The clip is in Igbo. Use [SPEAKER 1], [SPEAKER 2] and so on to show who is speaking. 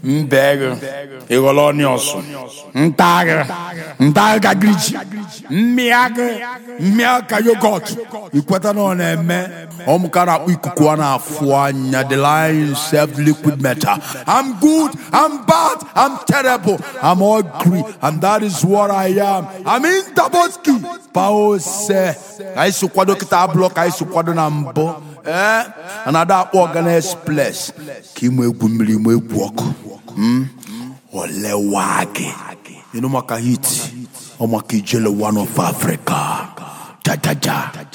[SPEAKER 1] Mbega, Egolonios, Ntaga, Ntaga Glitch, Miaka yogurt. You put on a man, Omkara Ikuana Fuanya, the line served liquid matter. I'm good, I'm bad, I'm terrible, I'm ugly, and that is what I am. I'm in Taboski. Pao say, I sukwado kita block, I sukwado nambo. Another organized place. Kimwe gumili mwe walk. Ole wage. You know makahiti. Omakijele one of Africa. Ja ja ja.